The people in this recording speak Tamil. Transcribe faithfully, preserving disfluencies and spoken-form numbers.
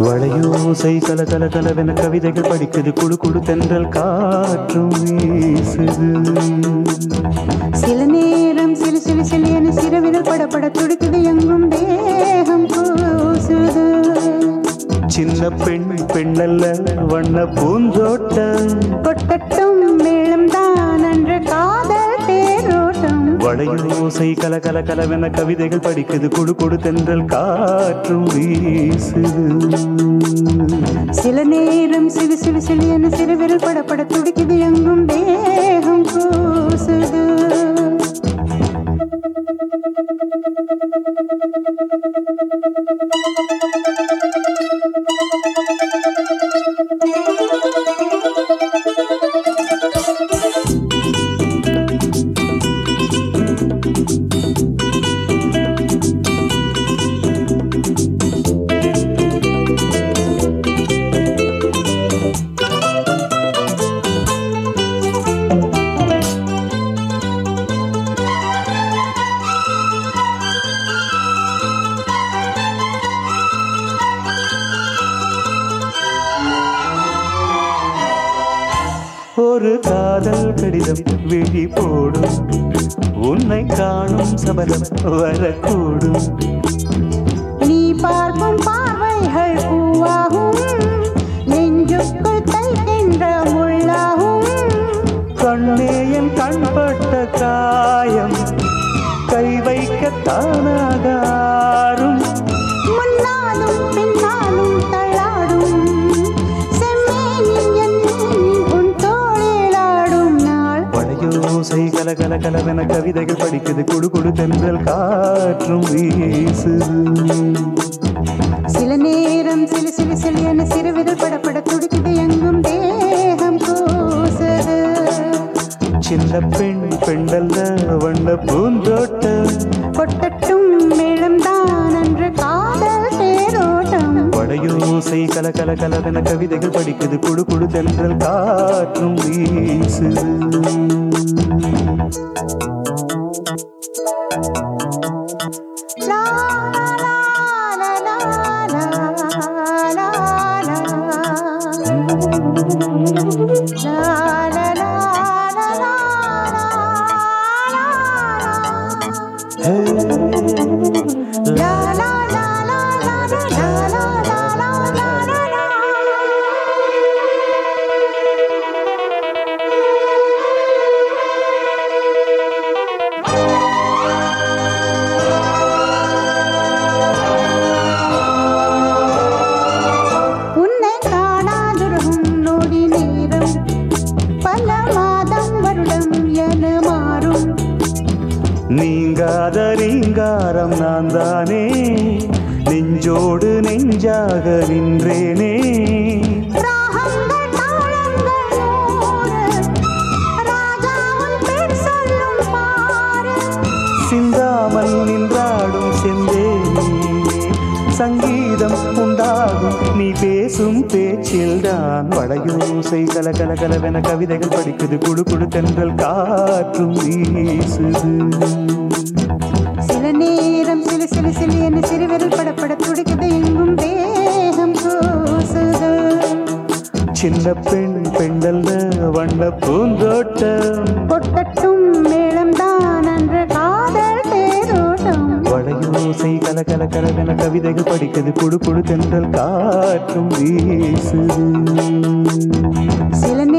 வளையோசை கல கல கலவென கவிதைகள் படிக்குது, குடு குடு தென்றல் காற்றும் வீசுது. சில நேரம் சிலு சிலு சிலு என சிறுவிரல் படப்பட துடிக்குது, எங்கும் தேகம் கூசுது. சின்ன பெண் பெண்ணல்ல வண்ண பூந்தோட்டம், கொட்டட்டும் மேளம் தான் அன்று காதல் தேரோட்டம். வளையோசை கல கல கலவென கவிதைகள் படிக்குது, குடு குடு தென்றல் காற்றும் வீசுது. சில நேரம் சிலு சிலு சிலு என சிறுவிரல் படப்பட துடிக்குது, எங்கும் தேகம் கூசுது. ஒரு காதல் கடிதம் விழி போடும், உன்னை காணும் சபலம் வரக்கூடும். நீ பார்க்கும் பார்வைகள் பூவாகும், நெஞ்சுக்குள் தைக்கின்ற முள்ளாகும். கண்ணே என் கண்பட்ட காயம் கை வைக்க தானாகாரும். முன்னாலும் பின்னாலும் தள்ளாடும் செம்மேனி என் உன் தோளிலாடும் நாள். வளையோசை கல கல கலவென கவிதைகள் படிக்குது, குடு குடு தென்றல் காற்றும் வீசுது. சில நேரம் சிலு சிலு சிலு என சிறுவிரல் படப்பட துடிக்குது, எங்கும் தேகம் கூசுது. சின்ன பெண் பெண்ணல்ல வண்ண பூந்தோட்டம், கொட்டட்டும் மேளம் தான் அன்று காதல் தேரோட்டம். வளையோசை கல கல கலவென கவிதைகள் படிக்குது, குடு குடு தென்றல் காற்றும் வீசுது. லா லா லா லா லா லா லா லா லா. உன்னை காணாதுருகும் நொடி நேரம் பல மாதம் வருடம் என மாறும். நீங்காத ரீங்காரம் நான் தானே, நெஞ்சோடு நெஞ்சாக நின்றேனே. ராகங்கள் தாளங்கள் நூறு, ராஜாவின் பேர் சொல்லும் பாரு. சிந்தாமல் நின்றாடும் செந்தேனே, சங்கீதம் உண்டாகும் நீ பேசும் பேச்சில்தான். வளையோசை கல கல கலவென கவிதைகள் படிக்குது, குடு குடு தென்றல் காற்றும் வீசுது. சில நேரம் சிலு சிலு சிலு என சிறுவிரல் படப்பட துடிக்குது, எங்கும் தேகம் கூசுது. சின்ன பெண் பெண்ணல்ல வண்ண பூந்தோட்டம், கொட்டட்டும் மேளம் தான் அன்று காதல் தேரோட்டம். வளையோசை கல கல கலவென கவிதைகள் படிக்குது, குடு குடு தென்றல் காற்றும் வீசுது. சில